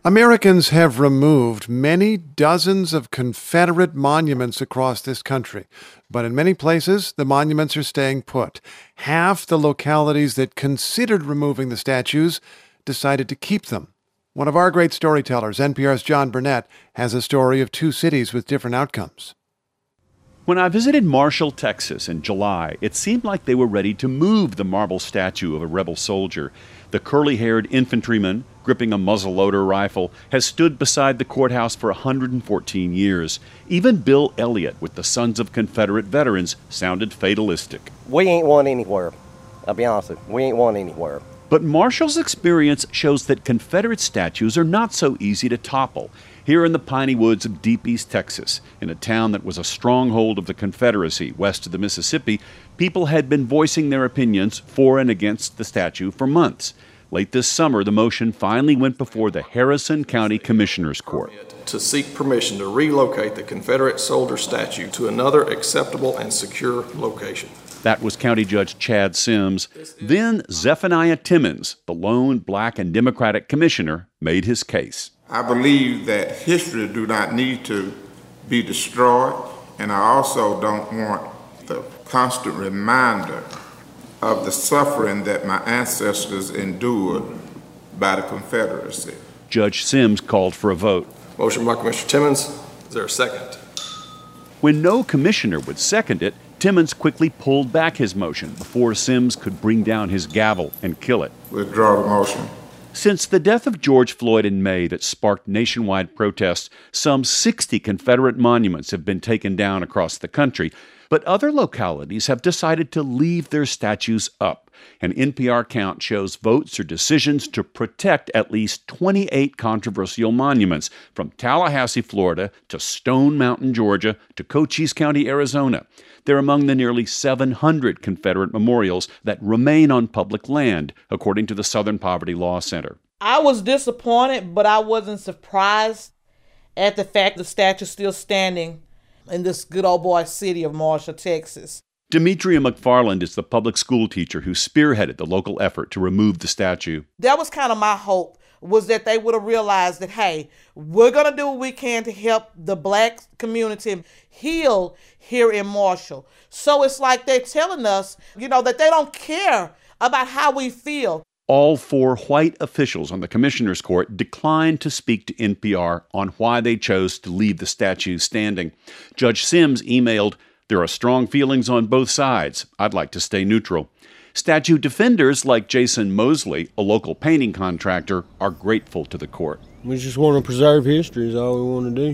Americans have removed many dozens of Confederate monuments across this country, but in many places, the monuments are staying put. Half the localities that considered removing the statues decided to keep them. One of our great storytellers, NPR's John Burnett, has a story of two cities with different outcomes. When I visited Marshall, Texas in July, it seemed like they were ready to move the marble statue of a rebel soldier. The curly-haired infantryman, gripping a muzzleloader rifle, has stood beside the courthouse for 114 years. Even Bill Elliott with the Sons of Confederate Veterans sounded fatalistic. We ain't won anywhere. I'll be honest with you. We ain't won anywhere. But Marshall's experience shows that Confederate statues are not so easy to topple. Here in the piney woods of deep East Texas, in a town that was a stronghold of the Confederacy west of the Mississippi, people had been voicing their opinions for and against the statue for months. Late this summer, the motion finally went before the Harrison County Commissioner's Court to seek permission to relocate the Confederate soldier statue to another acceptable and secure location. That was County Judge Chad Sims. Then Zephaniah Timmons, the lone black and Democratic commissioner, made his case. I believe that history do not need to be destroyed, and I also don't want the constant reminder of the suffering that my ancestors endured by the Confederacy. Judge Sims called for a vote. Motion by Commissioner Timmons. Is there a second? When no commissioner would second it, Timmons quickly pulled back his motion before Sims could bring down his gavel and kill it. Withdraw the motion. Since the death of George Floyd in May that sparked nationwide protests, some 60 Confederate monuments have been taken down across the country, but other localities have decided to leave their statues up. An NPR count shows votes or decisions to protect at least 28 controversial monuments, from Tallahassee, Florida, to Stone Mountain, Georgia, to Cochise County, Arizona. They're among the nearly 700 Confederate memorials that remain on public land, according to the Southern Poverty Law Center. I was disappointed, but I wasn't surprised at the fact the statue's still standing in this good old boy city of Marshall, Texas. Demetria McFarland is the public school teacher who spearheaded the local effort to remove the statue. That was kind of my hope, was that they would have realized that, hey, we're going to do what we can to help the black community heal here in Marshall. So it's like they're telling us, that they don't care about how we feel. All four white officials on the Commissioner's Court declined to speak to NPR on why they chose to leave the statue standing. Judge Sims emailed, "There are strong feelings on both sides. I'd like to stay neutral." Statue defenders like Jason Mosley, a local painting contractor, are grateful to the court. We just want to preserve history is all we want to do.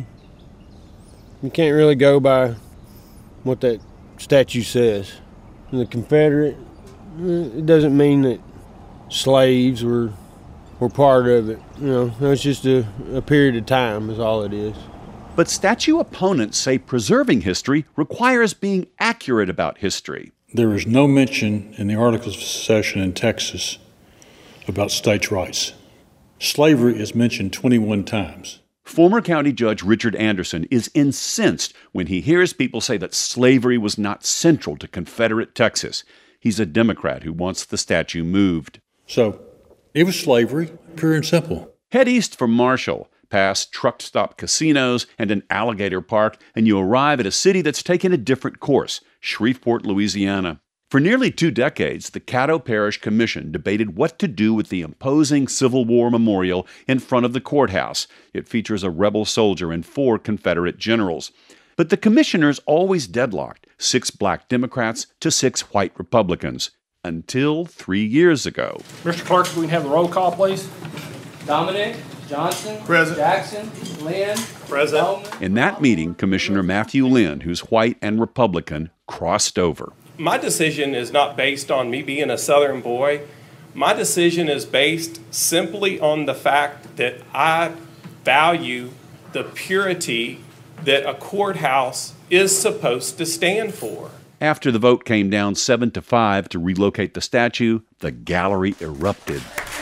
You can't really go by what that statue says. The Confederate, it doesn't mean that slaves were part of it. It's just a period of time is all it is. But statue opponents say preserving history requires being accurate about history. There is no mention in the Articles of Secession in Texas about states' rights. Slavery is mentioned 21 times. Former County Judge Richard Anderson is incensed when he hears people say that slavery was not central to Confederate Texas. He's a Democrat who wants the statue moved. So, it was slavery, pure and simple. Head east from Marshall, past truck stop casinos and an alligator park, and you arrive at a city that's taken a different course, Shreveport, Louisiana. For nearly 2 decades, the Caddo Parish Commission debated what to do with the imposing Civil War memorial in front of the courthouse. It features a rebel soldier and 4 Confederate generals. But the commissioners always deadlocked, 6 black Democrats to 6 white Republicans, until 3 years ago. Mr. Clerk, if we can have the roll call, please. Dominic Johnson, Present. Jackson, Lynn, Present. Bowman. In that meeting, Commissioner Matthew Lynn, who's white and Republican, crossed over. My decision is not based on me being a Southern boy. My decision is based simply on the fact that I value the purity that a courthouse is supposed to stand for. After the vote came down 7-5 to relocate the statue, the gallery erupted.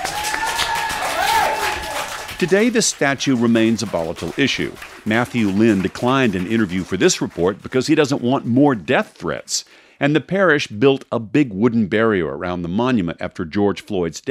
Today, the statue remains a volatile issue. Matthew Lynn declined an interview for this report because he doesn't want more death threats. And the parish built a big wooden barrier around the monument after George Floyd's death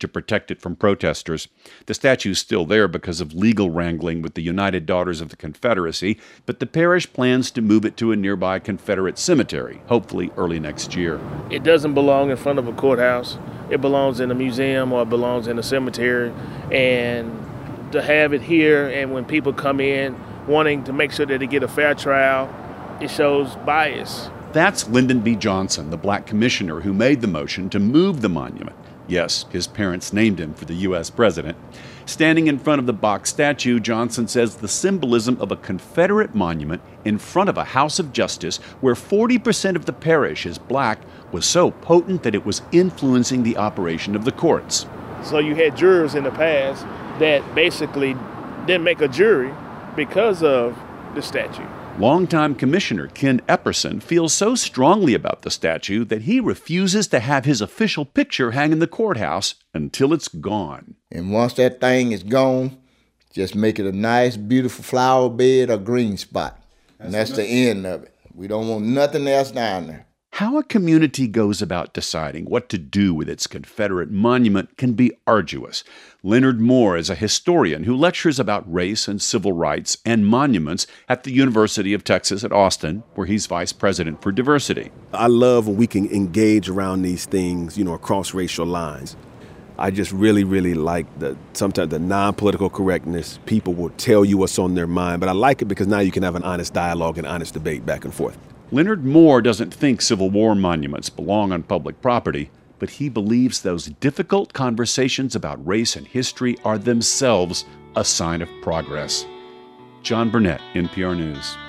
to protect it from protesters. The statue's still there because of legal wrangling with the United Daughters of the Confederacy, but the parish plans to move it to a nearby Confederate cemetery, hopefully early next year. It doesn't belong in front of a courthouse. It belongs in a museum or it belongs in a cemetery. And to have it here, and when people come in wanting to make sure that they get a fair trial, it shows bias. That's Lyndon B. Johnson, the black commissioner who made the motion to move the monument. Yes, his parents named him for the U.S. president. Standing in front of the box statue, Johnson says the symbolism of a Confederate monument in front of a house of justice where 40% of the parish is black was so potent that it was influencing the operation of the courts. So you had jurors in the past that basically didn't make a jury because of the statue. Longtime Commissioner Ken Epperson feels so strongly about the statue that he refuses to have his official picture hang in the courthouse until it's gone. And once that thing is gone, just make it a nice, beautiful flower bed or green spot. And that's the end of it. We don't want nothing else down there. How a community goes about deciding what to do with its Confederate monument can be arduous. Leonard Moore is a historian who lectures about race and civil rights and monuments at the University of Texas at Austin, where he's vice president for diversity. I love when we can engage around these things, across racial lines. I just really, really like sometimes the non-political correctness. People will tell you what's on their mind, but I like it because now you can have an honest dialogue and honest debate back and forth. Leonard Moore doesn't think Civil War monuments belong on public property, but he believes those difficult conversations about race and history are themselves a sign of progress. John Burnett, NPR News.